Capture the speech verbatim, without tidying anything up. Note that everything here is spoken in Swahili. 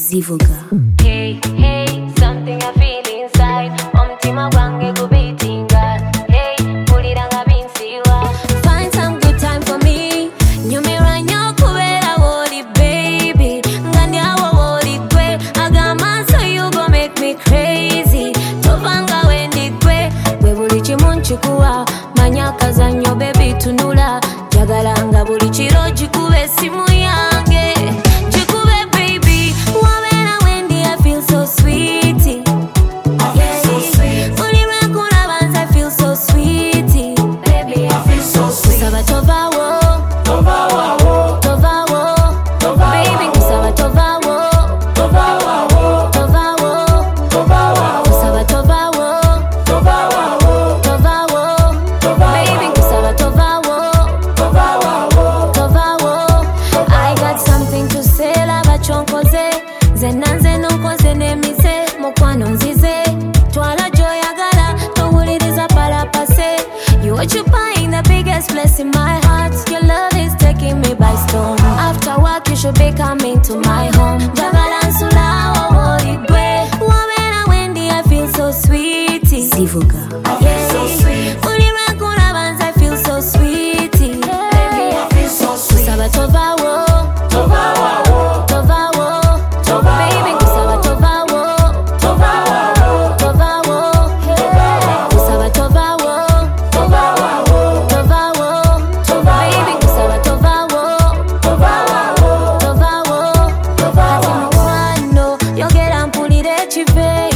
Zivuga. Hey, hey, something I feel inside. Omutima gwange gubeatinga. Hey, puliranga binsiwa. Find some good time for me. Nyumira nnyo kubeera woli baby. Nga ndi awo woli gwe. Agamba so you gon' make me crazy. Tovanga wendi gwe. Gwe buli kimu nkikuwa. Manya akazannyo baby tunula. Jagalanga buli kiro gikube essimu yange. Gikube baby. Wabeera wendi I feel so sweetie. I feel so sweet. Buli lwe nkulaba nze I feel so sweetie. Baby I feel so sweet. Kusaba tovaawo. Tovaawo. Tovaawo. Baby kusaba tovaawo. Tovaawo. Tovaawo. Kusaba tovaawo. Tovaawo. Baby kusaba tovaawo. Tovaawo. I got something to say laba kyonkoze. Nze nanze nonkoze n'emize. Mukwano nzize. Twala gy'oyagala towuliriza palapase. You occupying the biggest place in my heart. Your love is taking me by storm. After work you should be coming to my home. Njagala nsula awo woli gwe. Wabeera wendi I feel so sweetie. Zivuga. I feel so sweet. Buli lwe nkulaba nze I feel so sweetie. Baby I feel so sweet. Kusaba tovaawo. Tovaawo. Baby kusaba tovaawo. Tovaawo. Kusaba tovaawo. Tovaawo. Baby kusaba tovaawo. Tovaawo. Kati mukwano yogera mpulira ekive.